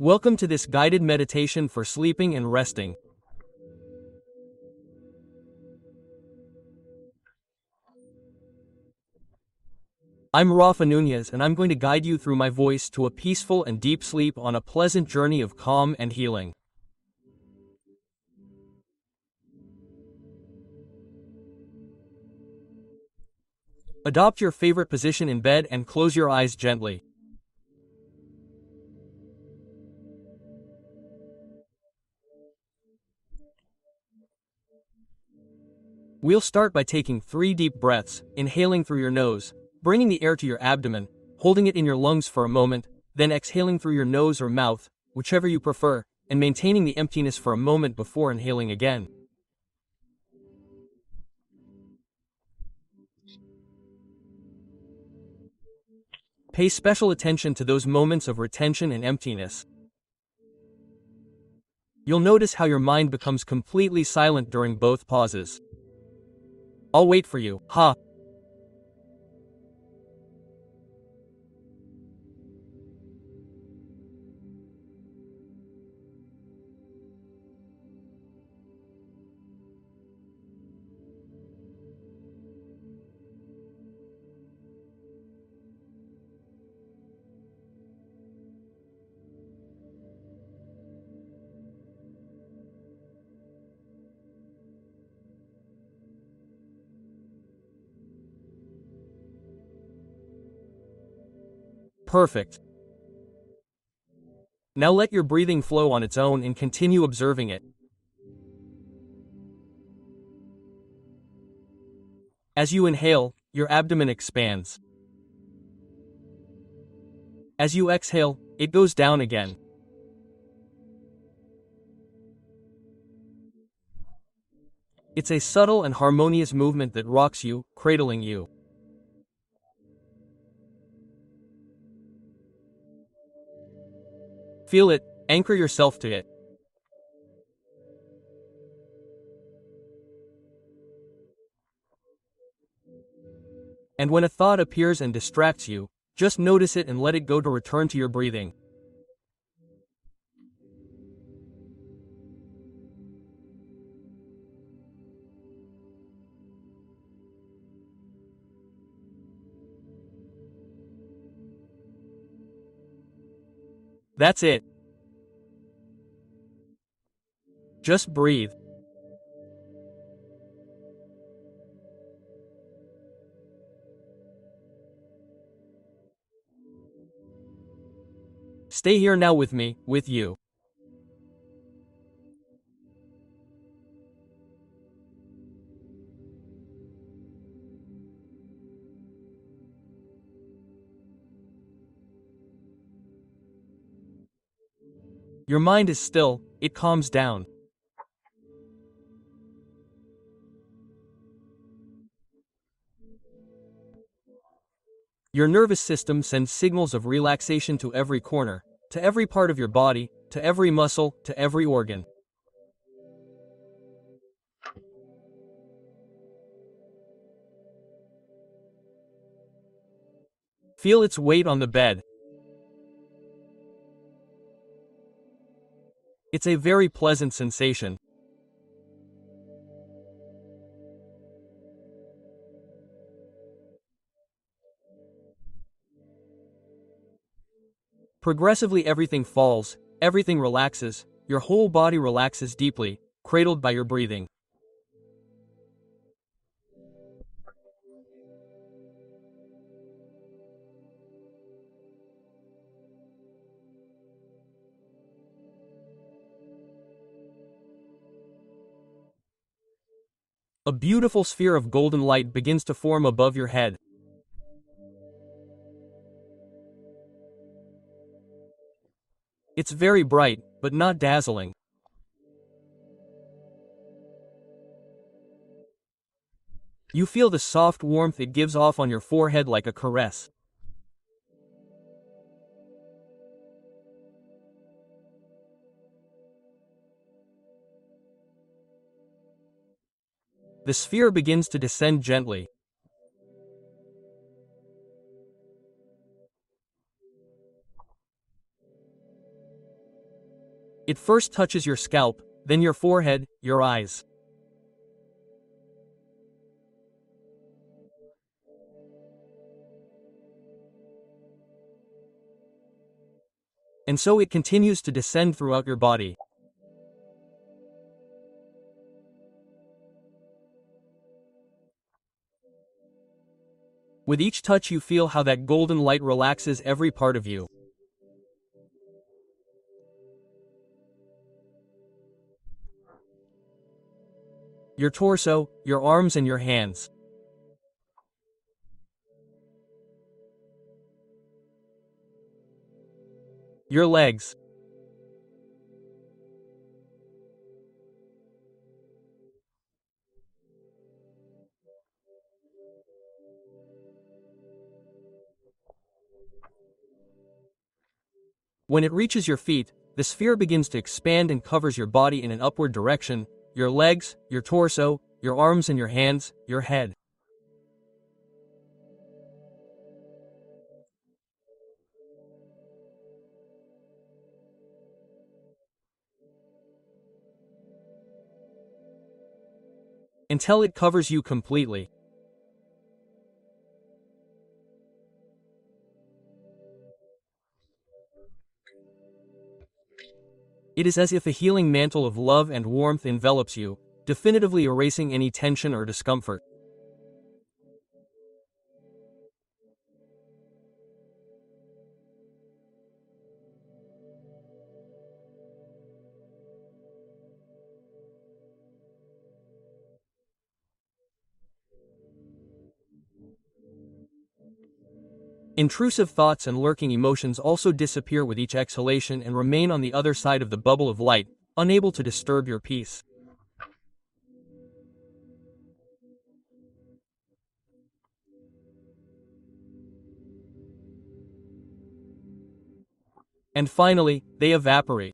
Welcome to this guided meditation for sleeping and resting. I'm Rafa Nunez, and I'm going to guide you through my voice to a peaceful and deep sleep on a pleasant journey of calm and healing. Adopt your favorite position in bed and close your eyes gently. We'll start by taking 3 deep breaths, inhaling through your nose, bringing the air to your abdomen, holding it in your lungs for a moment, then exhaling through your nose or mouth, whichever you prefer, and maintaining the emptiness for a moment before inhaling again. Pay special attention to those moments of retention and emptiness. You'll notice how your mind becomes completely silent during both pauses. I'll wait for you, ha. Perfect. Now let your breathing flow on its own and continue observing it. As you inhale, your abdomen expands. As you exhale, it goes down again. It's a subtle and harmonious movement that rocks you, cradling you. Feel it, anchor yourself to it. And when a thought appears and distracts you, just notice it and let it go to return to your breathing. That's it. Just breathe. Stay here now with me, with you. Your mind is still, it calms down. Your nervous system sends signals of relaxation to every corner, to every part of your body, to every muscle, to every organ. Feel its weight on the bed. It's a very pleasant sensation. Progressively everything falls, everything relaxes, your whole body relaxes deeply, cradled by your breathing. A beautiful sphere of golden light begins to form above your head. It's very bright, but not dazzling. You feel the soft warmth it gives off on your forehead like a caress. The sphere begins to descend gently. It first touches your scalp, then your forehead, your eyes. And so it continues to descend throughout your body. With each touch you feel how that golden light relaxes every part of you. Your torso, your arms and your hands. Your legs. When it reaches your feet, the sphere begins to expand and covers your body in an upward direction, your legs, your torso, your arms and your hands, your head. Until it covers you completely. It is as if a healing mantle of love and warmth envelops you, definitively erasing any tension or discomfort. Intrusive thoughts and lurking emotions also disappear with each exhalation and remain on the other side of the bubble of light, unable to disturb your peace. And finally, they evaporate.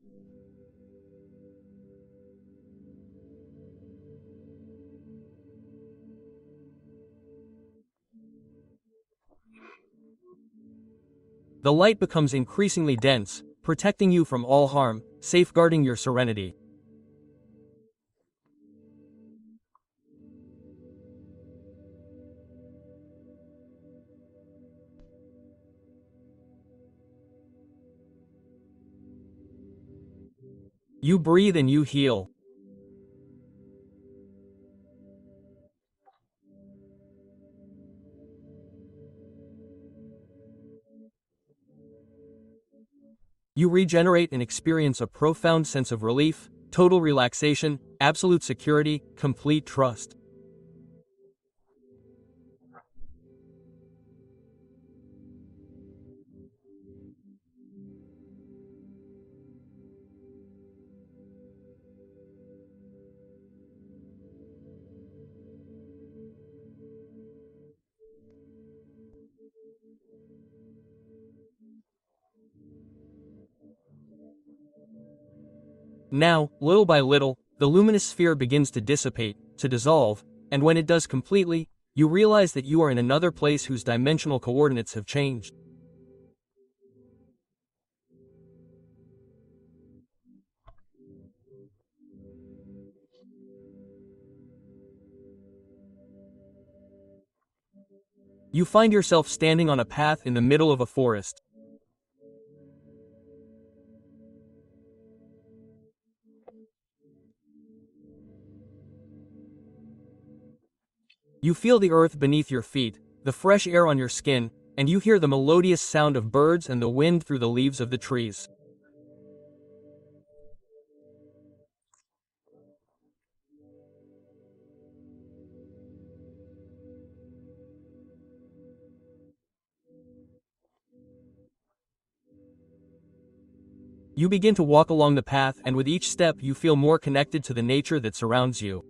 The light becomes increasingly dense, protecting you from all harm, safeguarding your serenity. You breathe and you heal. You regenerate and experience a profound sense of relief, total relaxation, absolute security, complete trust. Now, little by little, the luminous sphere begins to dissipate, to dissolve, and when it does completely, you realize that you are in another place whose dimensional coordinates have changed. You find yourself standing on a path in the middle of a forest. You feel the earth beneath your feet, the fresh air on your skin, and you hear the melodious sound of birds and the wind through the leaves of the trees. You begin to walk along the path, and with each step you feel more connected to the nature that surrounds you.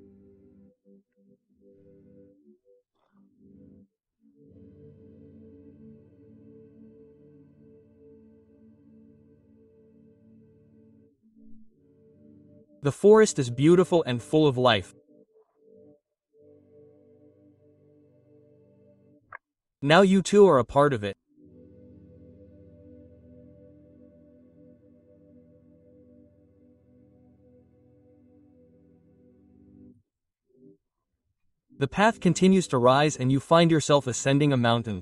The forest is beautiful and full of life. Now you too are a part of it. The path continues to rise and you find yourself ascending a mountain.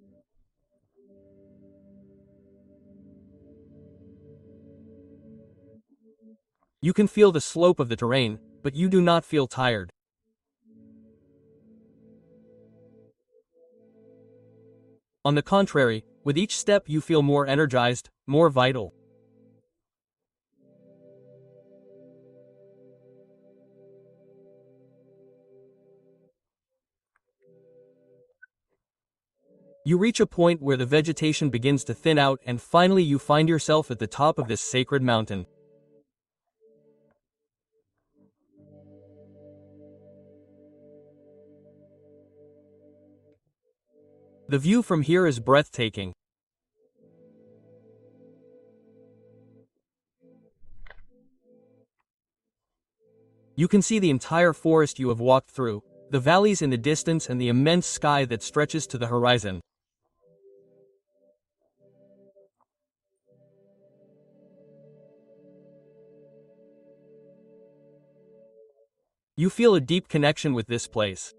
You can feel the slope of the terrain, but you do not feel tired. On the contrary, with each step you feel more energized, more vital. You reach a point where the vegetation begins to thin out and finally you find yourself at the top of this sacred mountain. The view from here is breathtaking. You can see the entire forest you have walked through, the valleys in the distance and the immense sky that stretches to the horizon. You feel a deep connection with this place.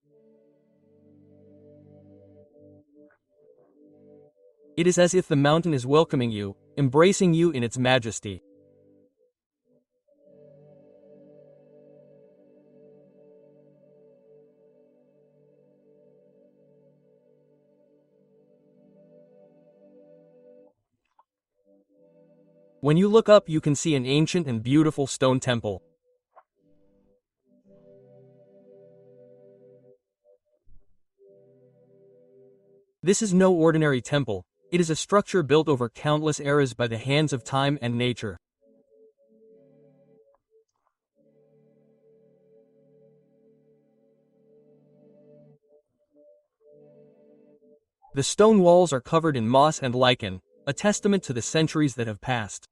It is as if the mountain is welcoming you, embracing you in its majesty. When you look up, you can see an ancient and beautiful stone temple. This is no ordinary temple. It is a structure built over countless eras by the hands of time and nature. The stone walls are covered in moss and lichen, a testament to the centuries that have passed.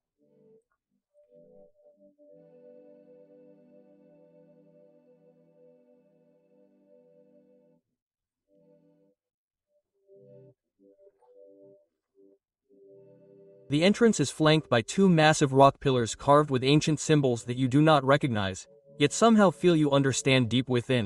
The entrance is flanked by two massive rock pillars carved with ancient symbols that you do not recognize, yet somehow feel you understand deep within.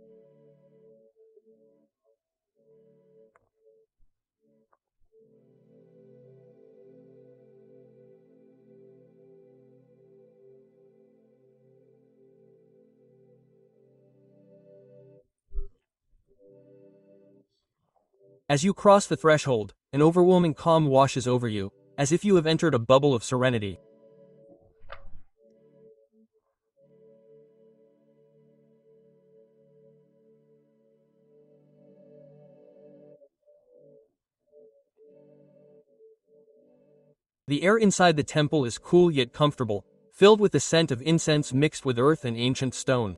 As you cross the threshold, an overwhelming calm washes over you, as if you have entered a bubble of serenity. The air inside the temple is cool yet comfortable, filled with the scent of incense mixed with earth and ancient stone.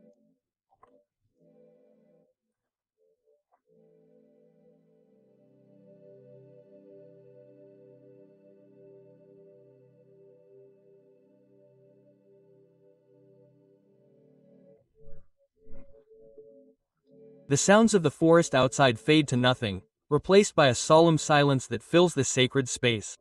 The sounds of the forest outside fade to nothing, replaced by a solemn silence that fills the sacred space.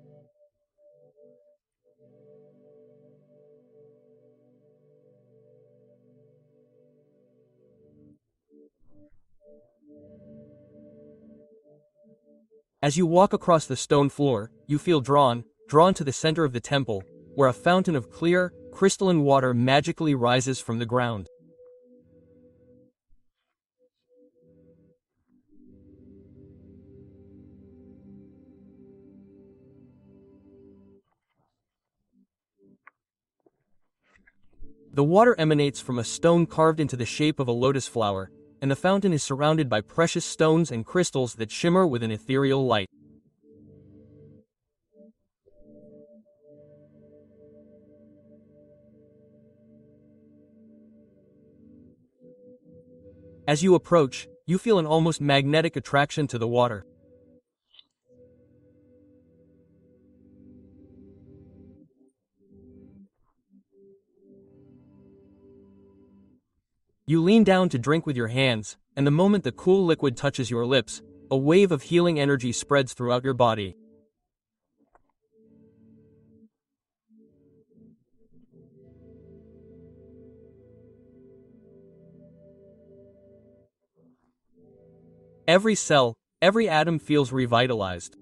As you walk across the stone floor, you feel drawn to the center of the temple, where a fountain of clear, crystalline water magically rises from the ground. The water emanates from a stone carved into the shape of a lotus flower, and the fountain is surrounded by precious stones and crystals that shimmer with an ethereal light. As you approach, you feel an almost magnetic attraction to the water. You lean down to drink with your hands, and the moment the cool liquid touches your lips, a wave of healing energy spreads throughout your body. Every cell, every atom feels revitalized.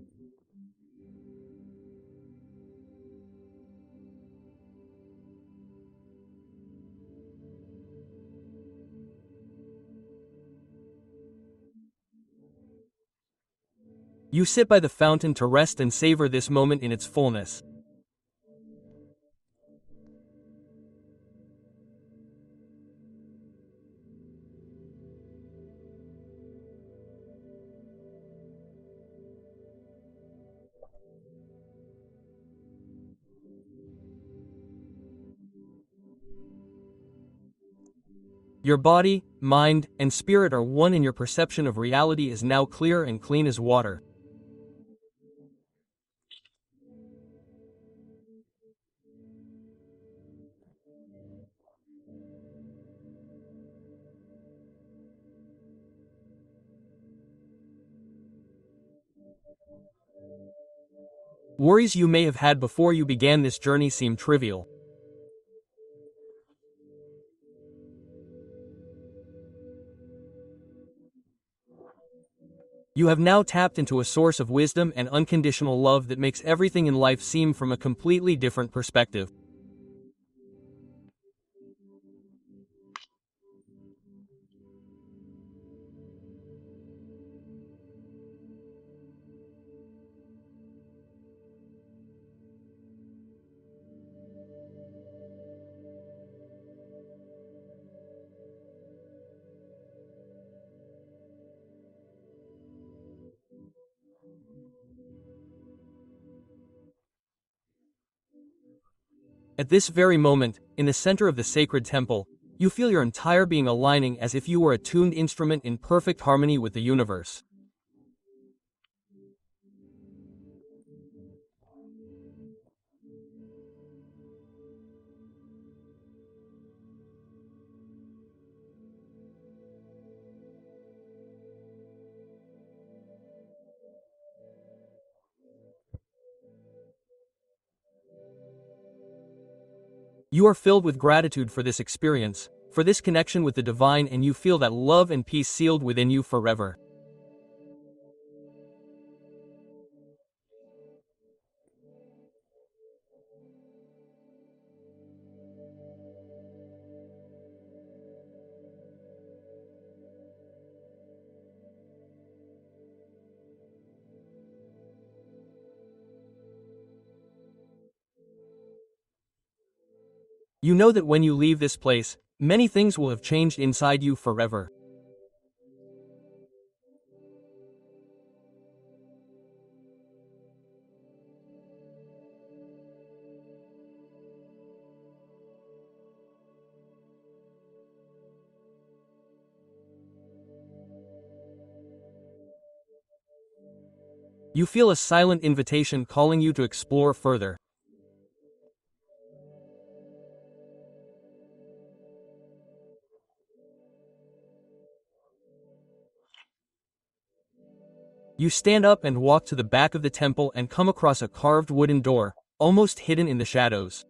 You sit by the fountain to rest and savor this moment in its fullness. Your body, mind, and spirit are one, and your perception of reality is now clear and clean as water. Worries you may have had before you began this journey seem trivial. You have now tapped into a source of wisdom and unconditional love that makes everything in life seem from a completely different perspective. At this very moment, in the center of the sacred temple, you feel your entire being aligning as if you were a tuned instrument in perfect harmony with the universe. You are filled with gratitude for this experience, for this connection with the divine, and you feel that love and peace sealed within you forever. You know that when you leave this place, many things will have changed inside you forever. You feel a silent invitation calling you to explore further. You stand up and walk to the back of the temple and come across a carved wooden door, almost hidden in the shadows.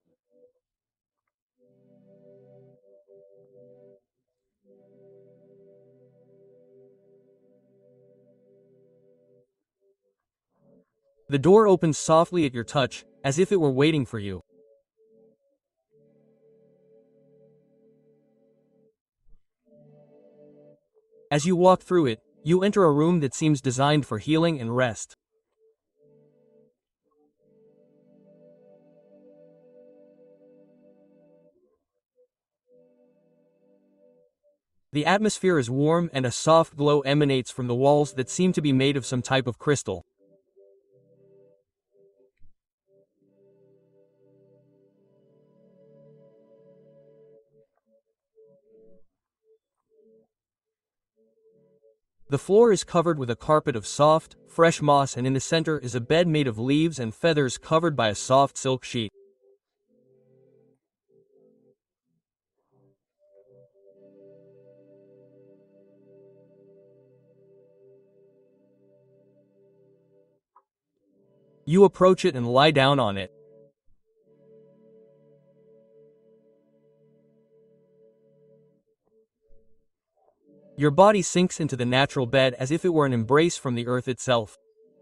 The door opens softly at your touch, as if it were waiting for you. As you walk through it, you enter a room that seems designed for healing and rest. The atmosphere is warm and a soft glow emanates from the walls that seem to be made of some type of crystal. The floor is covered with a carpet of soft, fresh moss, and in the center is a bed made of leaves and feathers covered by a soft silk sheet. You approach it and lie down on it. Your body sinks into the natural bed as if it were an embrace from the earth itself.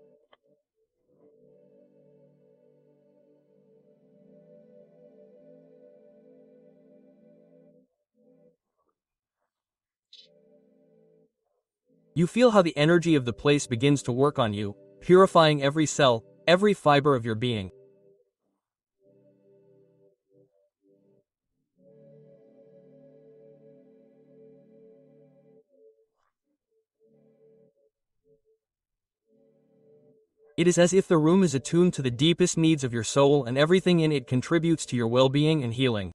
You feel how the energy of the place begins to work on you, purifying every cell, every fiber of your being. It is as if the room is attuned to the deepest needs of your soul and everything in it contributes to your well-being and healing.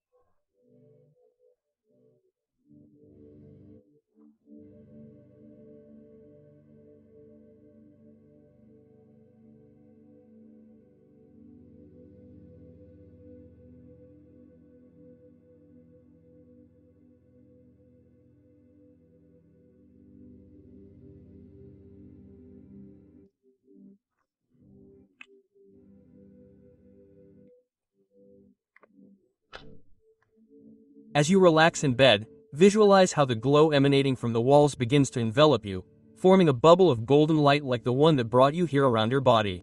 As you relax in bed, visualize how the glow emanating from the walls begins to envelop you, forming a bubble of golden light like the one that brought you here around your body.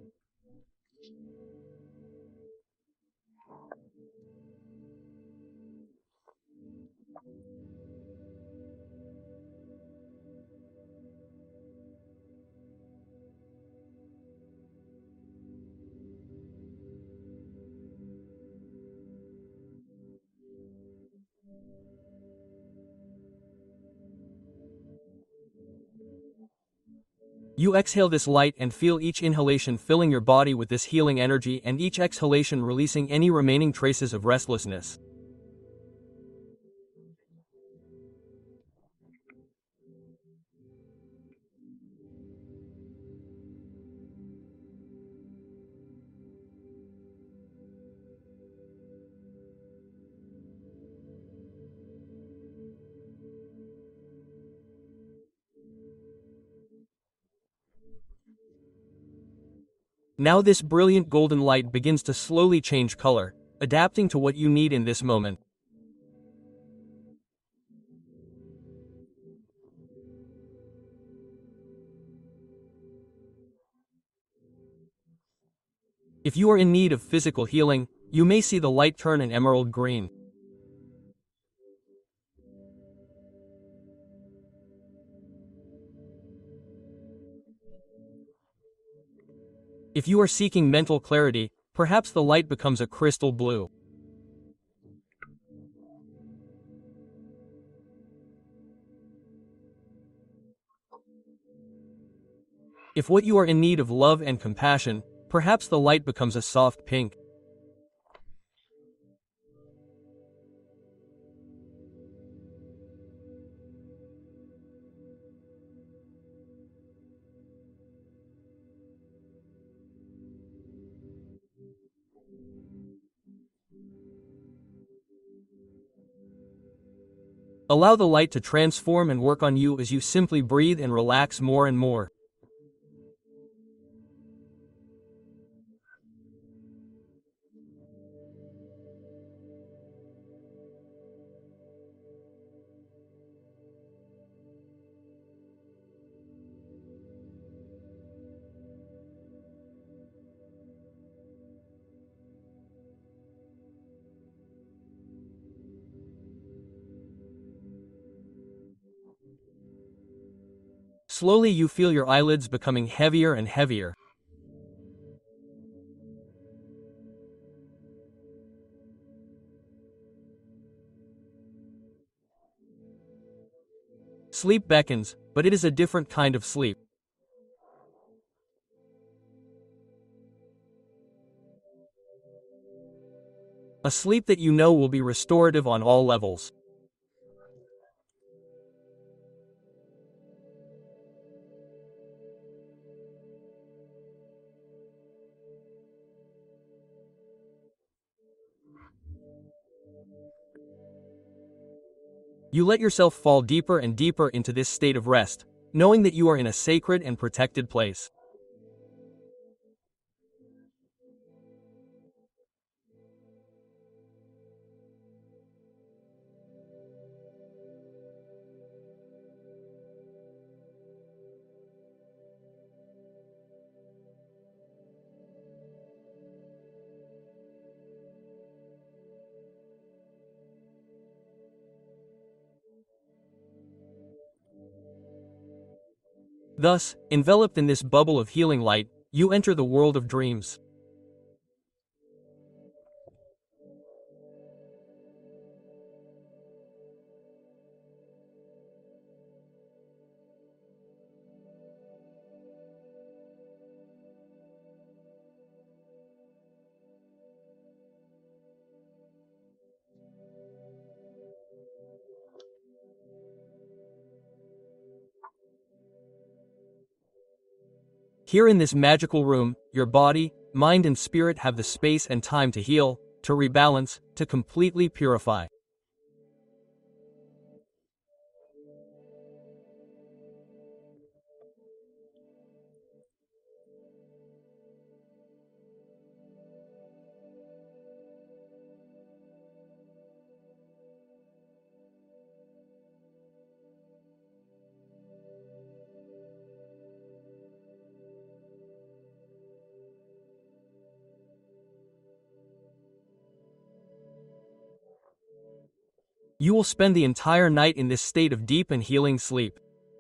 You exhale this light and feel each inhalation filling your body with this healing energy and each exhalation releasing any remaining traces of restlessness. Now this brilliant golden light begins to slowly change color, adapting to what you need in this moment. If you are in need of physical healing, you may see the light turn an emerald green. If you are seeking mental clarity, perhaps the light becomes a crystal blue. If what you are in need of love and compassion, perhaps the light becomes a soft pink. Allow the light to transform and work on you as you simply breathe and relax more and more. Slowly you feel your eyelids becoming heavier and heavier. Sleep beckons, but it is a different kind of sleep. A sleep that you know will be restorative on all levels. You let yourself fall deeper and deeper into this state of rest, knowing that you are in a sacred and protected place. Thus, enveloped in this bubble of healing light, you enter the world of dreams. Here in this magical room, your body, mind and spirit have the space and time to heal, to rebalance, to completely purify. You will spend the entire night in this state of deep and healing sleep.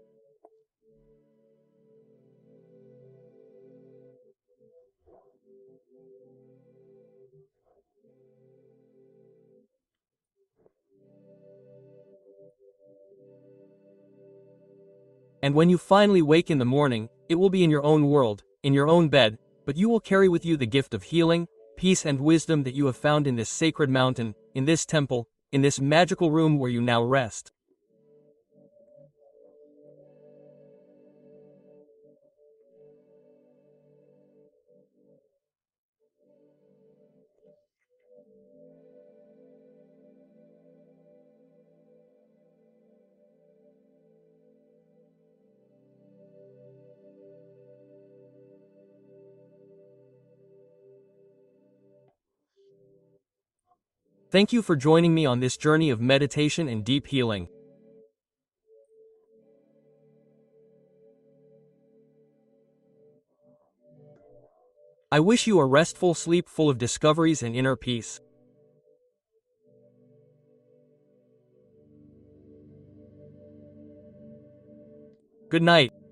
And when you finally wake in the morning, it will be in your own world, in your own bed, but you will carry with you the gift of healing, peace and wisdom that you have found in this sacred mountain, in this temple, in this magical room where you now rest. Thank you for joining me on this journey of meditation and deep healing. I wish you a restful sleep full of discoveries and inner peace. Good night.